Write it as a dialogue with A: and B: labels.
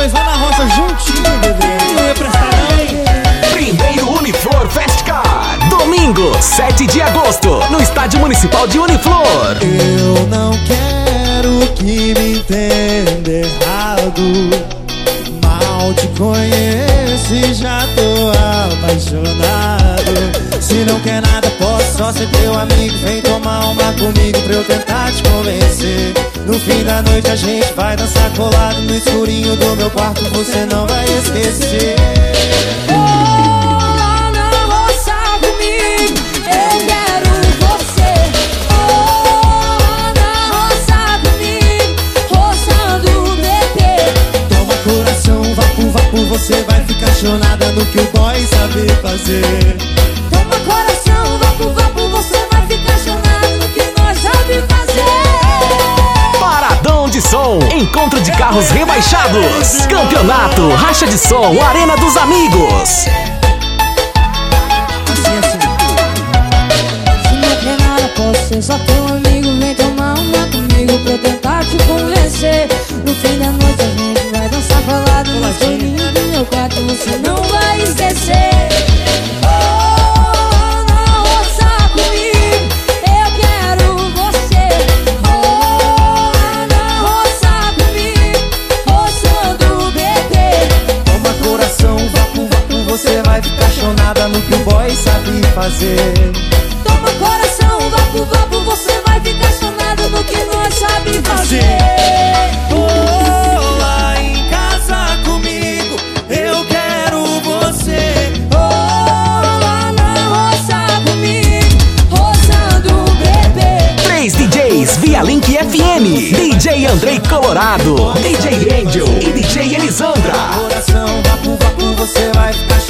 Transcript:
A: nós lá na roça juntinho, bebê. Não ia prestar não.
B: Primeiro Uniflor Festcar, domingo, 7 de agosto, no Estádio Municipal de Uniflor.
A: Eu não quero que me entenda errado. Mal te conheço e já tô apaixonado. Se não quer nada, posso só ser teu amigo. Vem tomar uma comigo pra eu tentar te convencer. No fim da noite a gente vai dançar colado no escurinho do meu quarto, você não vai esquecer.
C: Oh, não roça comigo, eu quero você. Oh, não roça comigo, roçando o bebê.
A: Toma coração, vapo, você vai ficar chonada no que o boy sabe fazer.
C: Toma coração, vapo, você vai ficar chonado no que nós sabe fazer.
B: Paradão de som, encontro de carros rebaixados, campeonato, racha de som, arena dos amigos.
C: Se não quer nada, posso ser só teu amigo. Vem tomar uma comigo pra eu tentar te convencer. No fim da noite a gente vai dançar colado no escurinho do meu quarto, você não vai esquecer.
A: Você vai ficar chonada no que o boy sabe fazer.
C: Toma coração, vapo, você vai ficar chonada no que nós sabe fazer.
A: Oh, lá em casa comigo, eu quero você.
C: Oh, lá na roça comigo, roçando o bebê.
B: 3 DJs via Link FM, DJ Andrei Colorado, DJ Angel e DJ Elisandra.
A: Coração, vapo, você vai ficar